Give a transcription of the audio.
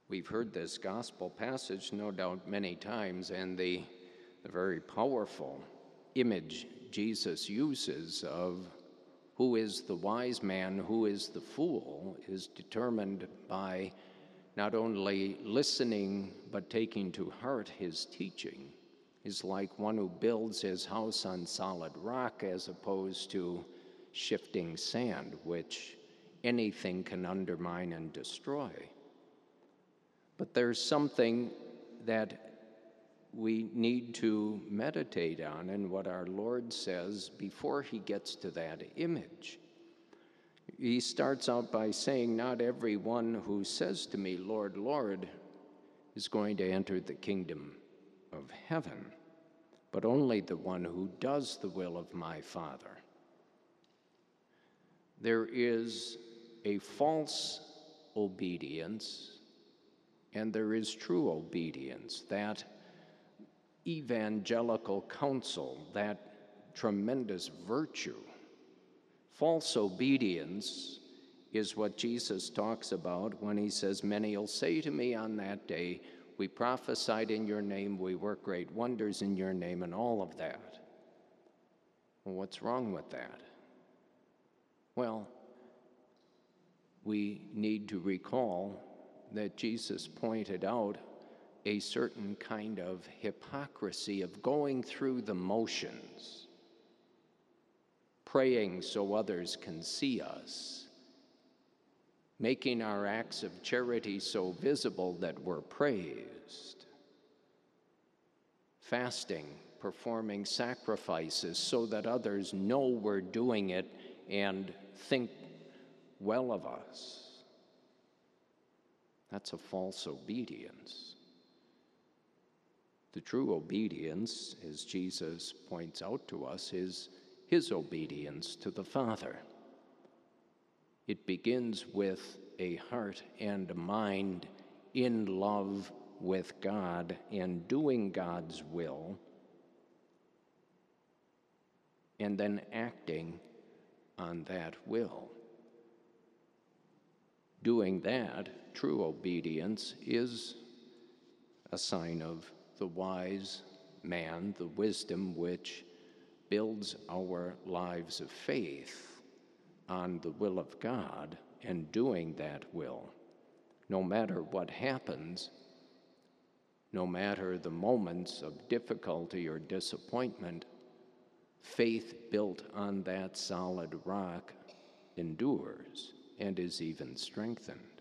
We've heard this gospel passage, no doubt, many times, and the very powerful image Jesus uses of who is the wise man, who is the fool, is determined by not only listening but taking to heart his teaching. Is like one who builds his house on solid rock as opposed to shifting sand, which anything can undermine and destroy. But there's something that we need to meditate on in what our Lord says before he gets to that image. He starts out by saying, "Not everyone who says to me, 'Lord, Lord,' is going to enter the kingdom of heaven, but only the one who does the will of my Father." There is a false obedience, and there is true obedience, that evangelical counsel, that tremendous virtue. False obedience is what Jesus talks about when he says, "Many will say to me on that day, 'We prophesied in your name, we worked great wonders in your name,' and all of that." Well, what's wrong with that? Well, we need to recall that Jesus pointed out a certain kind of hypocrisy of going through the motions, praying so others can see us, making our acts of charity so visible that we're praised, fasting, performing sacrifices so that others know we're doing it and think well of us. That's a false obedience. The true obedience, as Jesus points out to us, is his obedience to the Father. It begins with a heart and a mind in love with God and doing God's will, and then acting on that will. Doing that, true obedience, is a sign of the wise man, the wisdom which builds our lives of faith on the will of God and doing that will. No matter what happens, no matter the moments of difficulty or disappointment, faith built on that solid rock endures and is even strengthened.